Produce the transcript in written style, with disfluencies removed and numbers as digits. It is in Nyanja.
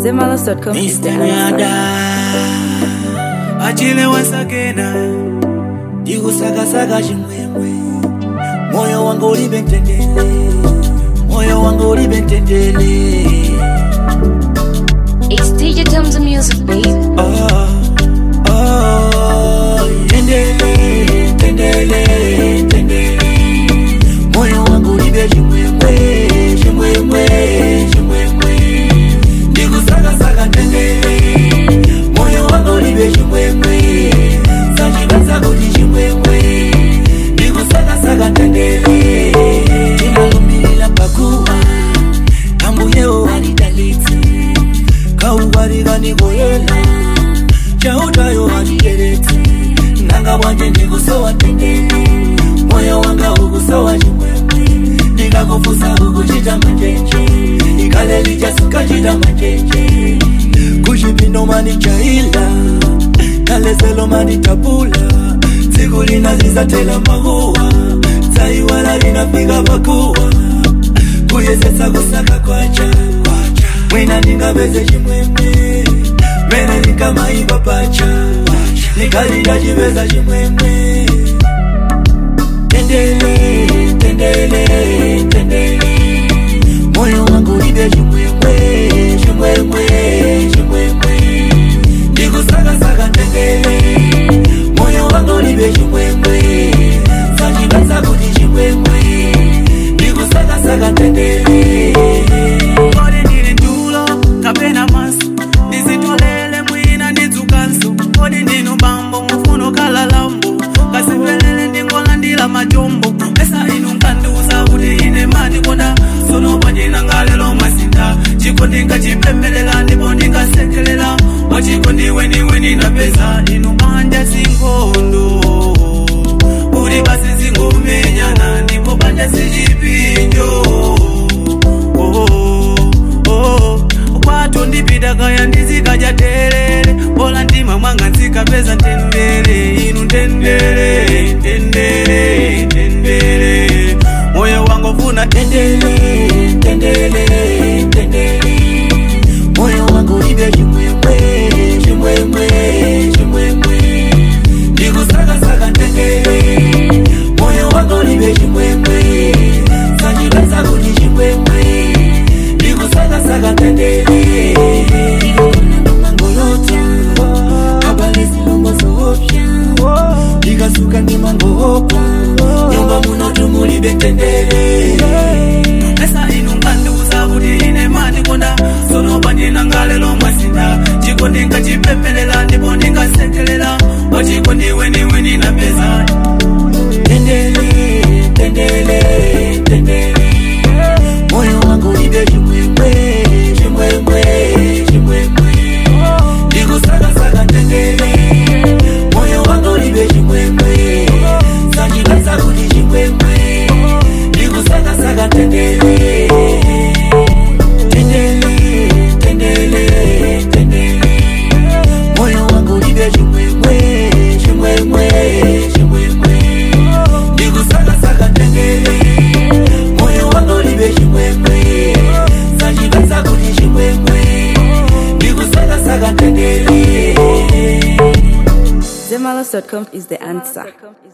Zemalos.com is the Nyada Achile wasakena Digu saga saga jimwemwe Moyo wangu ulibe mtendele Moyo wangu ulibe mtendele It's DJ Tom's music, baby. Tendele, tendele, tendele Moyo wangu ulibe jimwemwe Jimwemwe, jimwemwe Digu saga saga tendele Moyo wangu ulibe jimwemwe Sanjibanza kuti jimwemwe Digu saga saga tendele Tunalumila pakuwa Kambu yeo alidaliti Kauwari gani goyela Chautayo hadigereti Nanga wanje ndigusowa tendele Moyo wanga ugusowa jimwemwe Diga kufusa kukuchita majenje Ikaleli jasuka chita majenje Kushipino mani chaila Kaleselo mani tabula Sigulina zizatela mahuwa Taiwala linafika pakuwa Kuyesesa kusaka kwacha Mwina ningabeze jimwemwe Mene nikamaiba pacha Nikalida jibeza jimwemwe Tendele, tendele, tendele Moyo wangu libe jimwemwe Jimwemwe, jimwemwe Digu saga saga tendele Moyo wangu libe jimwemwe Sanjibanza kuti jimwemwe Digu saga saga tendele Kode nile ndulo, kapena masu Nizitolele mwina nizukansu Kode nino bambo, mufuno kalalambo Kasipelele ndingola ndila majombo Pesa inunkanduza kuti ine mani konda Sono pajina ngalelo masinda Chiko ndinga chipembelela ndipo ndinga sekelela Wachiko ndiwe niwe nina pesa Inubanja singondo Uri basi zingumenyana Ndipo banja sijipinjo Kwato ndipida kaya ndizikaja telele Bola ndima mwanga nzika pesa tendele Inu tendele, tendele, tendele Moyo wangu funa tendele, tendele, tendele Moyo wangu libe jimwemwe, jimwemwe, jimwemwe Digu saga saga tendele Moyo wangu libe jimwemwe Sanjibanza kuti jimwemwe Digu saga saga tendele Mangolota Kabale silongo zoopya Diga suka ni mangohopa Nyomba munotu mulibe tendele Pesa inunganduza kuti ine mani konda Sono panjina ngalelo masinda Chiko ndinga chipembelela ndipo ndinga sekelela Wachiko ndiwe niwe nina pesa Tendele, tendele, tendele Moyo wangu libe jimwemwe Jimwemwe, jimwemwe Digu saga saga tendele Moyo wangu libe jimwemwe Sanjibanza kuti jimwemwe Digu saga saga tendele Tendele, tendele, tendele Moyo wangu libe jimwemwe Jimwemwe, jimwemwe Digu saga saga tendele Moyo wangu libe jimwemwe Sanjibanza kuti jimwemwe Digu saga saga tendele Zemalos.com is the answer.